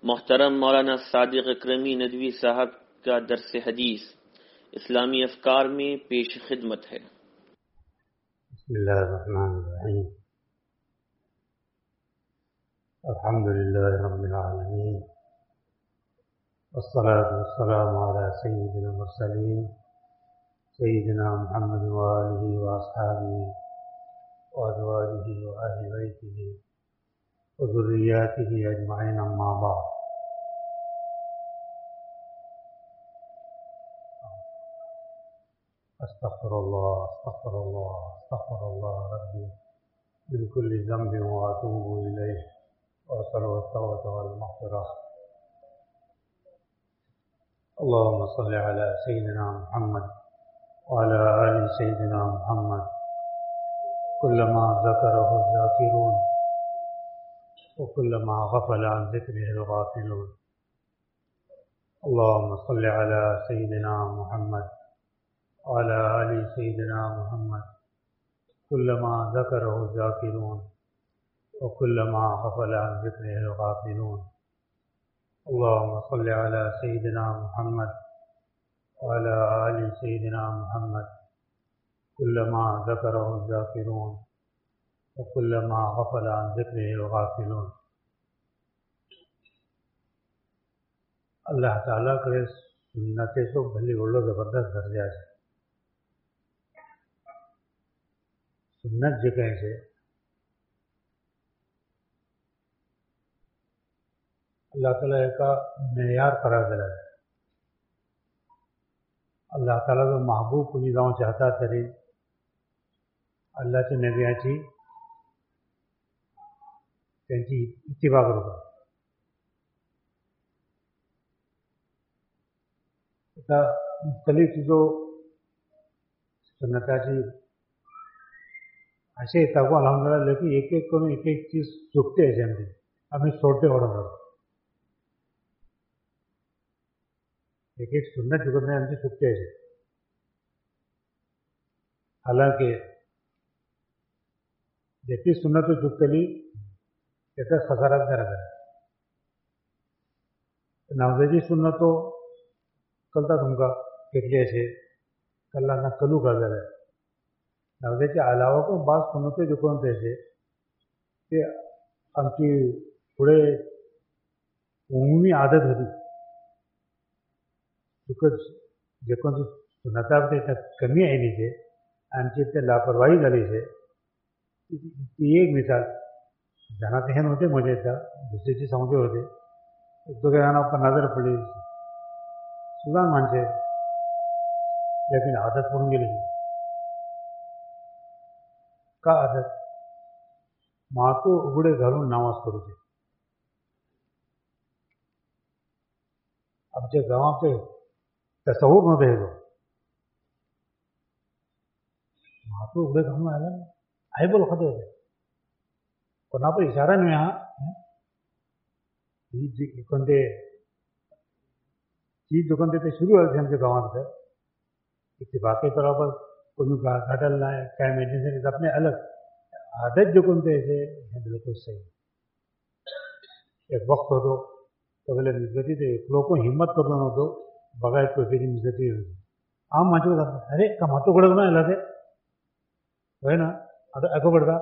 محترم مولانا صادق اکرمی ندوی صاحب کا درس حدیث اسلامی افکار میں پیش خدمت ہے۔ بسم اللہ الرحمن الرحیم، الحمد للہ رب العالمین، والصلاة والسلام علی سید المرسلین سیدنا محمد وآلہ واصحابہ وازواجہ واہل بیتہ وذریاتہ اجمعین، اما بعد۔ استغفر اللہ ربی من کل ذنب واتوب الیہ واسأل التوبۃ والمغفرہ۔ اللهم صل على سيدنا محمد وعلى آل سيدنا محمد كلما ذكره الذاكرون وكلما غفل عن ذكره الغافلون۔ اللهم صل على سيدنا محمد وعلى آل سيدنا محمد كلما ذكره الذاكرون وكلما غفل عن ذكره الغافلون۔ اللهم صل على سيدنا محمد وعلى آل سيدنا محمد كلما ذكره الذاكرون وكلما غفل عن ذكره الغافلون۔ اللہ تعالیٰ کرے سنتیں تو بھلی بڑھو زبردست درجہ ہے۔ سنت جگہ سے اللہ تعالیٰ کا معیار قرار دلا ہے۔ اللہ تعالیٰ کو محبوب کو نظام چاہتا تری اللہ کے نبیاची त्यांची اتباع करतो। आता मुख्तलिफ चीजों सुन्नताची असे येतात को अल्हम्दुलिल्लाह, लेकिन एक एक करून एक एक चीज चुकते हैं जल्दी, हमें छोड़ते हो रहा है। एक एक सुन्नत चुकते हैं हमसे चुकते हैं। हालांकि जितनी सुन्नत चुकतली त्याचा खसाराच करायचा आहे। नवजाची सुन्नतो कलता तुमका केटली असे कल्लांना कलू का जरा नवजाच्या अलावा पण बाद सुन्नतो जो कोणते असे ते आमची पुढे उमूमी आदत होती। चुकत जे कोणती सुन्नता कमी आली છે आमची ते लापरवाही झाली છે। ती एक मिसाल जनात हेन होते मजे था दुसरीची समजे होते तो क्या पर नजर पड़ी सुदान मानसे, लेकिन आदत पडून गेली। का आदत? मातो उघडे घालून नामाज करूचे। आमच्या गावाचे तसवूर मध्ये येतो मातो उघडे घालून आला आई बोल खाते होते कोणा पर इशारा नाही हा ही जी कोणते चीज जो कोणते ते सुरू व्हायचे आमच्या गावात इत्तिफाक़े तौर पर कोई घाटलना है क्या मेडिसिन अपने अलग आदत जो कोणते ऐसे बिल्कुल सही। एक वक्त होतो तो बोले निजती थे लोग हिम्मत करतो नव्हतो बघायत पैकी निजती होती। आम माझे अरे का मातो कडक नाही आला ते होय ना आता ऐकू पडता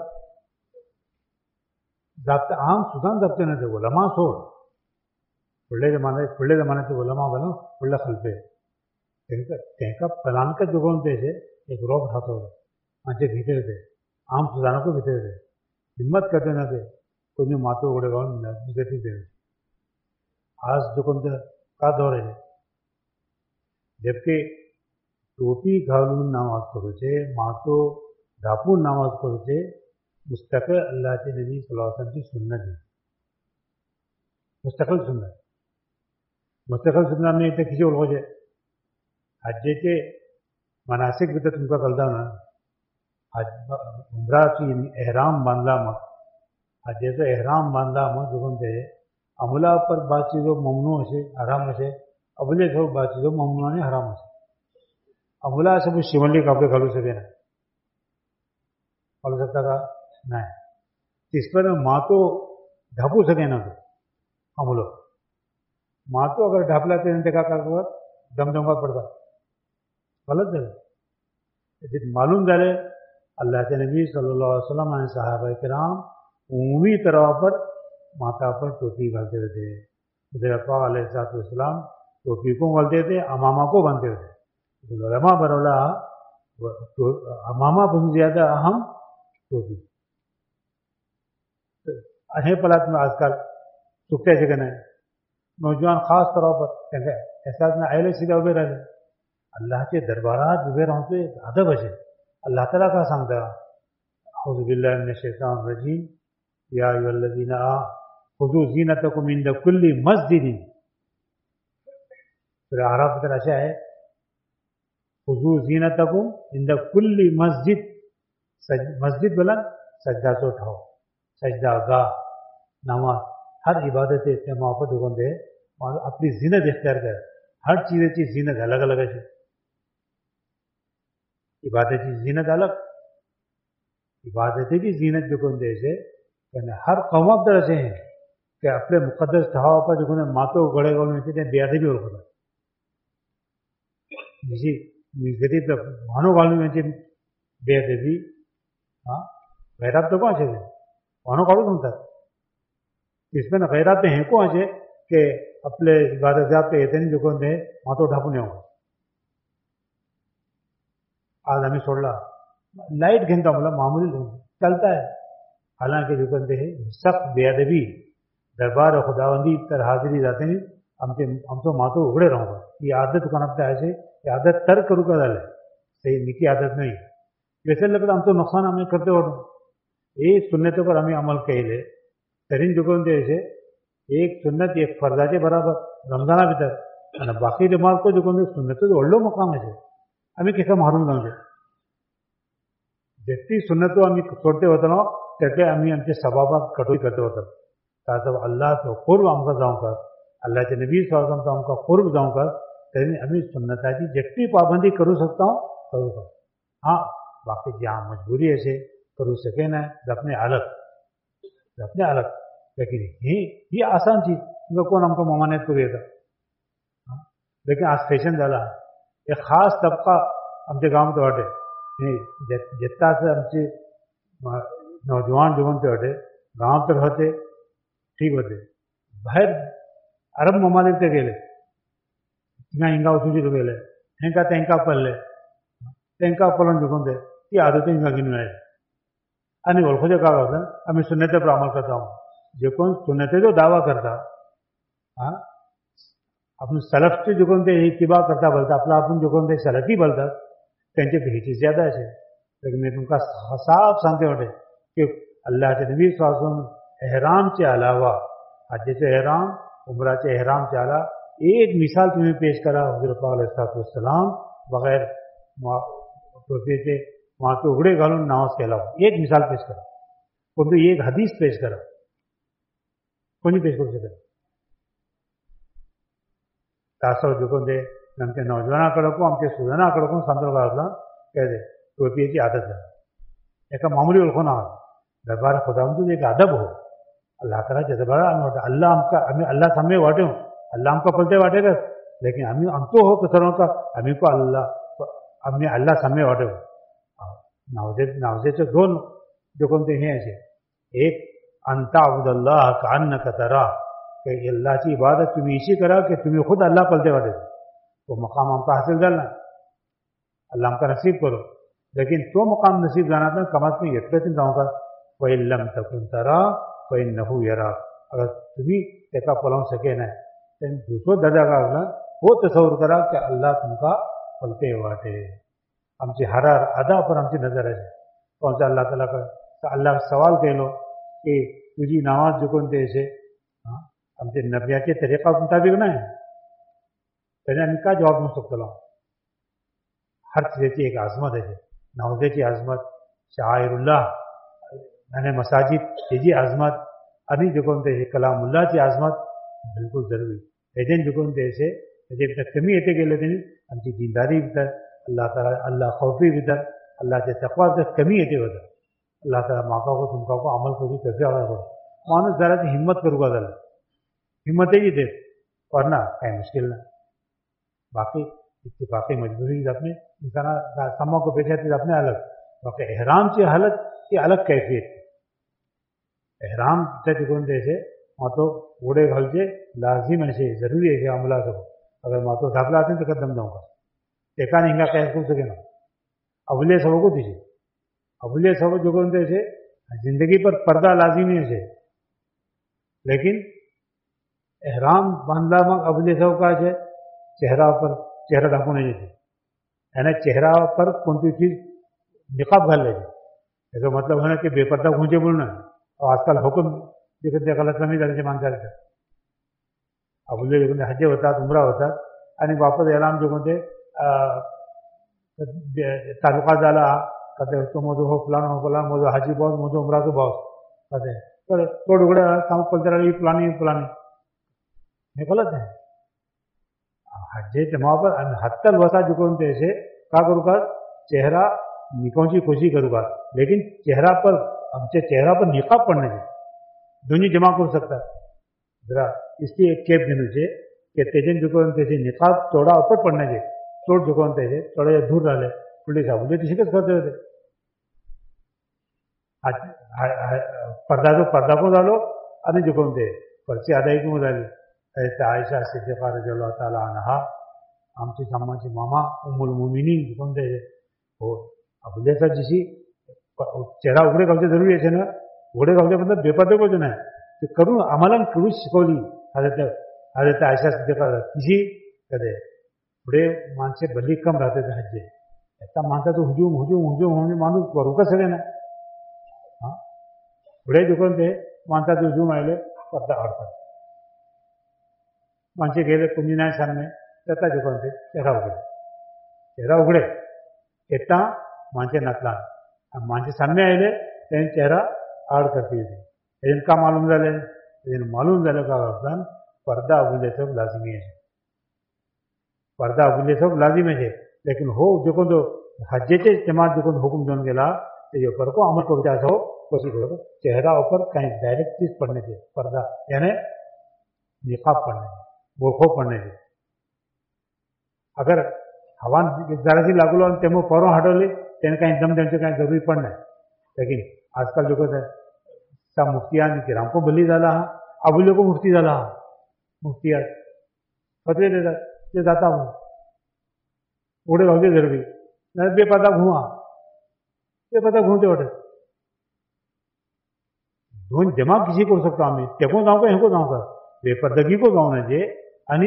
जागते आम सुद्धा जगते ना ते उलमा सोड पुढले जमान्याचे उलमा बनो पुढल्या खलपे त्यांका फलांका जुगवून त्याचे एक रोग राहतो माझे भीते होते आम सुधारणा को भीते होते हिम्मत करते ना ते कोणी मातो उघडे घालून निगती दे। आज जो कोणते का दौर है जबकि टोपी घालून नमाज करूचे मातो ढापून नमाज करूचे मुस्तकिल अल्लाह के नबी सल्लल्लाहु अलैहि वसल्लम की सुन्नत है। मुस्तकिल सुन्नत में इतने किसी ओळखोचे हज्जेचे मनासिक भी तुमका कळता ना उमराची एहराम बांधला मग हज्जेचा एहराम बांधला मग दुखून ते अमुला पर बात चीजों ममनू असे हराम असे अबले जो बात चीजों ममनू आणि हराम असे अमुला असं शिवणली कपडे घालू सके ना घालू शकता का नाही। तिसपण मातो ढापू सके ना तो अमुलो ماں تو اگر ڈھاپلا تیرے دیکھا کر دم دمگا پڑتا غلط ہے. معلوم جائے اللہ کے نبی صلی اللہ علیہ وسلم نے صحابہ کرام عمومی طرح پر ماتا پر ٹوپی گھالتے تھے. حضرت پاک علیہ السلام ٹوپی کو گھالتے تھے, امامہ کو باندھتے تھے. علماء برولا امامہ بہت زیادہ اہم ٹوپی اہیں پلات میں آج کل چکتے سے کہنا ہے نوجوان خاص طور پر احساس میں اہل سیدھا ابے رہے اللہ کے دربارات ابے رہوں تو ایک ادب ہے. اللہ تعالیٰ کا سامتا اعوذ باللہ من الشیطان الرجیم یا ایھا الذین خذوا زینتکم عند کل مسجد. سورہ اعراف کی طرح ہے خذوا زینتکم عند کل مسجد. مسجد بلند سجدہ سے اٹھاؤ, سجدہ گاہ, نماز, ہر عبادت وہاں پر دکان دے اپنی زینت اختیار کرے. ہر چیز کی زینت الگ الگ ہے. عبادت کی زینت الگ, عبادت کی زینت جو کون دے سے ہر قوم اب طرح سے ہیں کہ اپنے مقدس ٹھاؤ پر جو کون ماتو گڑے گڑ میں بے ادبی اور خدا جیسی غریب مانو گالو میں بے ادبی. ہاں غیرات تو کون سے مانو گالو تم تک اس میں غیرات تو ہیں کون سے کہ اپنے عبادت جات پہ اتنے جو کون دے ماتو ڈھاپو نہیں ہوگا. آج ہمیں چھوڑ رہا لائٹ گھنٹہ مطلب معمولی چلتا ہے, حالانکہ جو کہتے ہیں سخت بے ادبی دربار خداوندی تر حاضری جاتے ہیں ہم تو ماتو اگڑے رہوں گا. یہ عادت کو نپتا ایسے یہ عادت ترک کرو کا دل ہے, صحیح نکی عادت نہیں. ویسے لگتا ہم تو نقصان ہمیں کرتے ہو ایک سنتوں پر ہمیں عمل کہ لے ترین جو کہتے ایسے ایک سنت ایک فرضا کے برابر رمضانہ بھی تک باقی دماغ کو جو کہتے سنتوں تو اڑلو مقام ہے ہمیں کیسا محروم نہ جتنی سنتوں ہمیں چھوڑتے ہوتا نا تیسے ہمیں ہم کے ثوابات کٹوئی کرتے ہوتا تاکہ اللہ سے قرب ہم کا جاؤں کر اللہ کے نبی صلی اللہ علیہ وسلم ہم کا قرب جاؤں کر تیرے ہمیں سنتا کی جتنی پابندی کرو سکتا ہوں کروں گا. ہاں باقی جہاں مجبوری ایسے کرو سکے نا اپنے الگ لیکن یہ آسان چیز کون ہم کو ممانعت کو دیا تھا. لیکن آج فیشن ڈالا ایک خاص طبقہ ہم کے گاؤں تو ہٹے جتنا سے ہم سے نوجوان جو بنتے ہٹے گاؤں تک ہوتے ٹھیک ہوتے باہر عرب ممالک تک گئے ہنگا اچھی تو گئے ہنگا تینکا پل لے تینکا پلن جو بنتے یہ عادتیں ہنگا گن آئے انی اولکھو جو کہا ہوتا ہمیں سنتے پر عمل کرتا ہوں جو کون سنتے جو دعویٰ کرتا ہاں اپنے سلف سے جو کون اتباع کرتا بولتا اپنا اپن جو کون سلفی بولتا کہیں بھی چیز زیادہ ایسے. لیکن میں تم کا صاف سامتے ہوتے کہ اللہ کے نبی صلی اللہ علیہ وسلم احرام کے علاوہ حج سے احرام عمرہ سے احرام کے علاوہ ایک مثال تمہیں پیش کرا حضرت پاک علیہ السلام بغیر ٹوپی سے وہاں تو اگڑے گالوں نماز کے علاوہ ایک مثال پیش کرا کون تو ایک حدیث پیش کرا کون نہیں پیش کر سکتا. تاثر جو کون دے ہم کے نوجوان کڑوں کو ہم کے سوزنا کڑوں کو سمجھو کا اصلا کہہ دے ٹوپی کی عادت ہے ایک معمولی الخو نہ ہو دربار خدا تو ایک ادب ہو اللہ تعالیٰ کے دربار اللہ ہم کا ہمیں اللہ سامنے واٹے ہوں اللہ ہم کا پلتے واٹے گا لیکن ہم تو ہو کسروں کا ہمیں کو ہمیں اللہ سامنے واٹے ہو. ناوزے سے دو جو کون ہیں ایسے ایک انتا عبد اللہ کانک ترا کہ اللہ کی عبادت تمہیں اسی کرا کہ تمہیں خود اللہ پلتے واٹے وہ مقام ہم کا حاصل کرنا اللہ ہم کا نصیب کرو. لیکن تو مقام نصیب جانا تھا کم از کم یہ رہوں گا کوئی لم تکن ترا کوئی نہو یرا اگر تمہیں ایسا پلوں سکے نہ دوسروں درجہ کا وہ تصور کرا کہ اللہ تم کا پلتے واٹے ہم سے ہر ادا پر ہم سے نظر ہے کون سا اللہ تعالیٰ کا اللہ سوال کہہ لو کہ تجھی نماز جو کون تھے اسے ہم سے نبیات کے طریقہ مطابق نہ ہے پہلے ہم کا جواب نہیں سکتا ہوں. ہر چیز کی ایک عظمت ہے نوزے کی عظمت شاعر اللہ یعنی مساجد کی عظمت ابھی جو کون تھے کلام اللہ کی عظمت بالکل ضروری ایجن جو کون تھے ایسے کمی ایتے کے لیتے ہیں ہم کی دینداری بھی تر اللہ تعالیٰ اللہ خوفی بھی تر اللہ کے تقوی تک کمی ایتے ہوتا اللہ تعالیٰ ماں کو تم کا عمل کو بھی کیسے کرو مانو ذرا سی ہمت کروں گا ذرا ہمت ہی دے ورنہ کہیں مشکل نہ باقی اتفاقی مجبوری اپنے انسان سما کو پیش آتی اپنے الگ باقی احرام کی حالت کی الگ کیفیت احرام سے ماتو اوڑے گھلچے لازم ایسے ضروری ہے کہ عملہ سب اگر ماتو داخلہ آتے ہیں تو قدم جاؤں گا ایکا نہیں ہنگا کیس کر سکے نا ابولیہ سب کو دیجیے ابولیہ سب جو سے زندگی پر پردہ لازمی ہے لیکن احرام باندھلا مگ ابولیہ سب کا ہے چہرہ پر چہرہ ڈھاکو نہیں دیتے یعنی چہرہ پر کون سی چیز نقاب گھر لے ایسا مطلب ہے نا کہ بے پردہ گھونچے بولنا اور آج کل حکم دیکھتے غلط فہمی کرنے سے مانتا رہتا ابولیہ جو حج ہوتا عمرہ ہوتا یعنی واپس اعلان جو کہتے تعلقات ڈالا کہتے تو مجھے ہو فلانا ہو فلانا مجھے حاجی باس مجھے عمرہ تو باس کہتے توڑ اگڑے کام کلچر یہ پلانی یہ غلط ہے حج جمع پر حتی الوسع جو کہتے ایسے کا کروں گا چہرہ نکون سی خوشی کروں گا لیکن چہرہ پر ہم سے چہرہ پر نقاب پڑنے سے دونوں جمع کر سکتا ذرا اس کی ایک کیپ دینے سے کہ تیجن جو کہتے سے نقاب توڑا اوپر پڑنے سے توڑ جو کہتے سے تھوڑا یا دور ڈالے پولیس صاحب مجھے تو شکست کرتے ہوتے پردہ کو ڈالو ارے جو کہتے پرچے ادائیگی کو ڈالی ایسے عائشہ صدیقہ رضی اللہ تعالیٰ عنہا ہم سے ساما سے ماما ام المومنین جو کہتے ہیں وہ ابولیہ صاحب جسی چہرہ اگڑے گلتے ضروری ہے نا اگڑے گلتے مطلب بے پردے کو جو نا تو کروں عملاً کروں سکولی حضرت عائشہ صدیقہ کسی کہتے بڑے مان سے بلی کم رہتے تھے حج ایسا مانتا تو ہجوم مانو روکا سکے نا ہاں بڑے جو کہتے مانتا تو ہجوم آئے پردہ آڑتا مانچے گئے کنجنا سن میں چہتا جو کہتے چہرہ اگڑے اتنا مانچے نتلا مانچے سن میں آئے تین چہرہ آڑ کرتی تھی لیکن کا معلوم ڈالے لیکن معلوم ڈالے کا پردہ ابولیہ سب لازمی ہے پردہ ابولیہ سب لازمی ہے لیکن ہو جو تو حج سے جماعت جو حکم دون کے لا یہ اوپر کو عمل کو بچا سو کوشش کرو چہرہ اوپر کہیں ڈائریکٹ چیز پڑھنے سے پردہ یعنی نقاب پڑھنے سے برقع پڑھنے سے اگر ہوا ذرا سی لاگو لو تمہیں فوراً ہٹو لی تین کہیں دم دن سے کہیں ضروری پڑھنا ہے لیکن آج کل جو کہتے ہیں سب مفتیان کرام کو بلی ڈالا ابولیہ کو مفتی ڈالا مفتیات فتوی دیتا ہوں اڑے رہو ضروری بے پتہ گھواں بے پتہ گھومتے اٹھے دون جمع کسی کو سکتا ہوں ٹیکوں جاؤں گا کو جاؤں گا بے پردگی کو جاؤں جے یعنی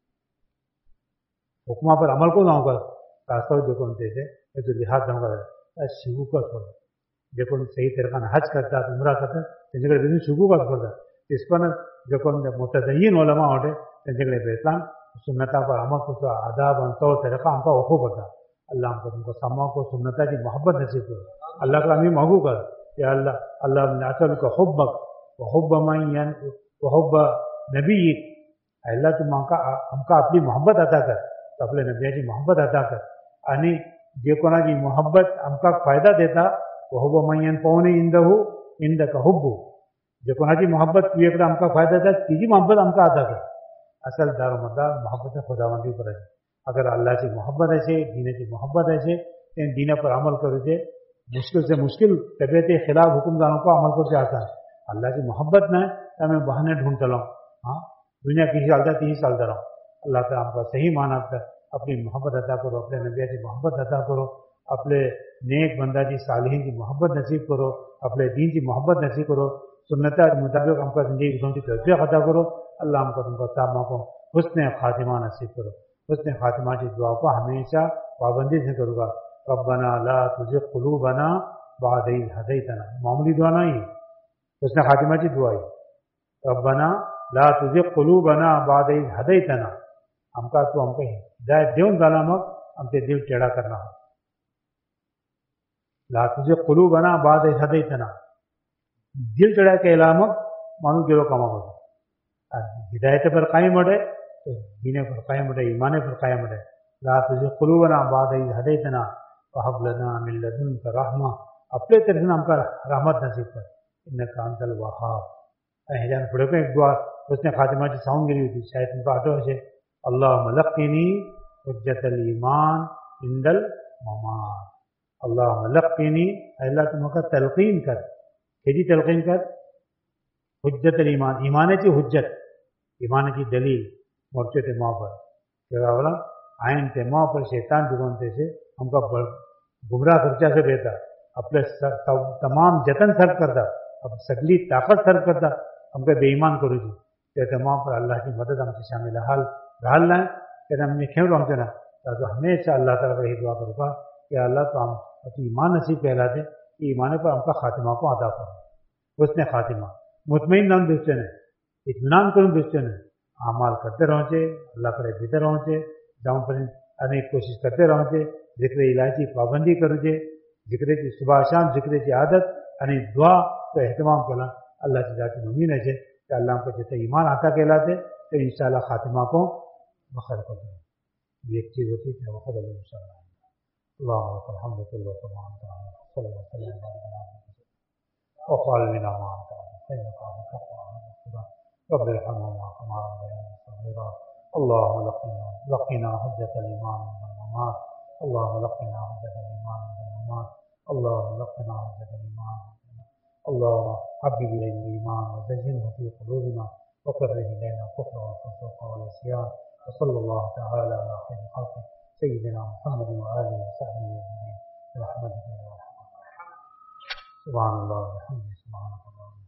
حکمہ پر عمل کو جاؤں گا راستہ جو کہتے تھے تو لحاظ جاؤں گا شگو کا پڑا جو صحیح طریقہ حج کرتا عمرہ کرتا شگو کا پڑتا اس پر جو متدین علماء ہوتے اسلام سنتا پر عمل کو آداب طور طریقہ ہم کا وقوع پڑتا اللہ ہم کو تم کو سما کو سنتا کی محبت نصیب کرو اللہ کا ہمیں محبوب کر یا اللہ اصل کو حبک وحب وحب نبی اللہ تم ہم کا اپنی محبت عطا کر تو اپنے نبی کی محبت عطا کر یعنی جو کونا کی محبت ہم کا فائدہ دیتا وحب مین پونے اند کا حب جو کونا کی محبت یہ ہم کا فائدہ دیتا تیجی محبت ہم کا عطا کر اصل دار و مدار محبت خداوندی پر ہے اگر اللہ کی محبت ایسے دین کی محبت ایسے دین پر عمل کرو سے مشکل سے مشکل طبیعت خلاف حکمرانوں کو عمل کو چاہتا ہے اللہ کی محبت نہ ہے میں بہانے ڈھونڈ چلاؤں ہاں دنیا کسی سال تک 30 سال رہا اللہ تعالیٰ ہم کا صحیح معنی کر اپنی محبت عطا کرو اپنے نبی کی محبت عطا کرو اپنے نیک بندہ کی صالحین کی محبت نصیب کرو اپنے دین کی محبت نصیب کرو سنتا کے مطابق ہم کا زندگی گزرنے کی توفیق عطا کرو اللہ ہم کو تم کو صاحبہ کو حسن خاتمہ نصیب کرو حسن خاتمہ کی دعا کو ہمیشہ پابندی سے کروں گا ربنا لا تزغ قلوبنا بعد إذ هديتنا معمولی دعا نہیں حسن خاتمہ کی دعا ہے ربنا لا تزغ قلوبنا بعد إذ هديتنا ہم کا تو ہم کو ہدایت دیون ظالمک ہم سے دل ٹیڑھا کرنا ہو لا تزغ قلوبنا بعد إذ هديتنا دل ٹیڑھا کے علامت مانو گرو کما ہو ہدایت پر قائم رہے تو دین پر قائم رہے ایمان پر قائم رہے لا تزغ قلوبنا بعد إذ هديتنا وهب لنا من لدنك رحمة اپنے طرف سے ہم کا رحمت نصیب کر انك انت الوهاب اہجان پڑھے کو ایک دعا حسن خاتماची सांगून गेली होती, शायद तुमका आठवत असेल. अल्लाहुम्मा लक्किनी हुज्जतल ईमान इंदल ममात. अल्लाहुम्मा लक्किनी, अल्लाह तू म्हाका तलकीन कर. किती तलकीन कर? हुज्जतल ईमान, ईमानाची हुज्जत, ईमानाची दलील मोर्चे माँ पर. बोला आयन ते माँ पर शैतान जुगोन से हमका गुमराह खर्चा से बेहता अपने तमाम जतन सर्व करता, अब सगली ताकत सर्व करता हमको बेईमान करू जी. ते तमाम पर अल्लाह की मदद हमसे शामिल हाल राल ना कि हमने क्यों रमते ना. तो हमेशा अल्लाह ताला का ही दुआ करूँगा कि अल्लाह तो हम अपनी ईमान नसीब कहलाते, ईमान पर हमका खातिमा को अदा करो. उसने खातिमा मुतमईन नाम दोस्तों ने इत्मीनान करूँ दोस्तों ने अमाल करते रहो चे, अल्लाह करे भीतर रहो चे, जाऊँ पर अनेक कोशिश करते रहो चे, जिक्र इलाही पाबंदी करूँ चे, जिक्र की सुबह शाम जिक्र की आदत अने दुआ तो एहतमाम करा. अल्लाह की जाती मुमीन है कि अल्लाह को जितने ईमान आता कहलाते तो इंशाअल्लाह खातिमा को बखर कर दें. ये एक चीज़ होती है वक़्त इंशाअल्लाह. اللهم لقنا حجة الإيمان والممات. اللهم لقنا حجة الإيمان والممات. اللهم لقنا حجة الإيمان. اللهم حبب إلينا الإيمان وزينه في قلوبنا وكره إلينا الكفر والفسوق والعصيان. وصلى الله تعالى على خير خلقه سيدنا محمد وآله وصحبه أجمعين برحمتك يا أرحم الراحمين. سبحان الله وبحمده سبحانك